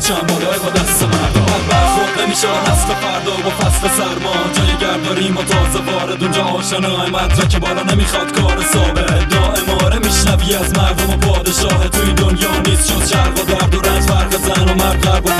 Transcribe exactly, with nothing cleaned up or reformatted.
چند بالای با دست مردم برخورد نمیشه نسل فردا با فصل سرما جای گرداریم و تازه وارد اونجا آشنای مدرک بالا نمیخواد کار ثابت دائم آره میشنوی از مردم و پادشاه توی دنیا نیست جز شرق و درد و رنج فرق زن و مرد غرب و